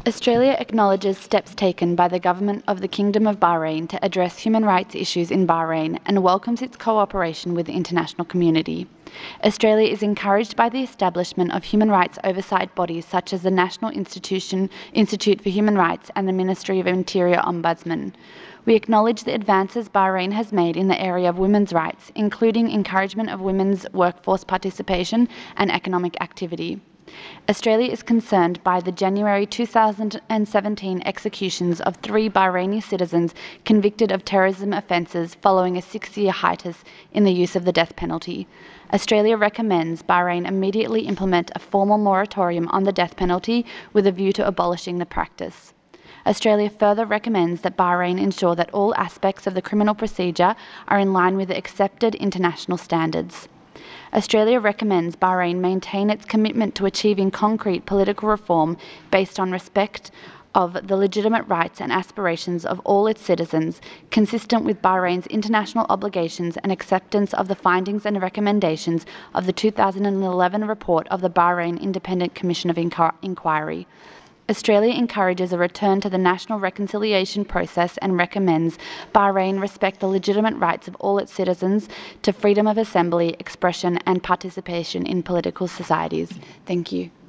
Australia acknowledges steps taken by the Government of the Kingdom of Bahrain to address human rights issues in Bahrain and welcomes its cooperation with the international community. Australia is encouraged by the establishment of human rights oversight bodies such as the National Institute for Human Rights and the Ministry of Interior Ombudsman. We acknowledge the advances Bahrain has made in the area of women's rights, including encouragement of women's workforce participation and economic activity. Australia is concerned by the January 2017 executions of 3 Bahraini citizens convicted of terrorism offences following a 6-year hiatus in the use of the death penalty. Australia recommends Bahrain immediately implement a formal moratorium on the death penalty with a view to abolishing the practice. Australia further recommends that Bahrain ensure that all aspects of the criminal procedure are in line with the accepted international standards. Australia recommends Bahrain maintain its commitment to achieving concrete political reform based on respect of the legitimate rights and aspirations of all its citizens, consistent with Bahrain's international obligations and acceptance of the findings and recommendations of the 2011 report of the Bahrain Independent Commission of Inquiry. Australia encourages a return to the national reconciliation process and recommends Bahrain respect the legitimate rights of all its citizens to freedom of assembly, expression and participation in political societies. Thank you.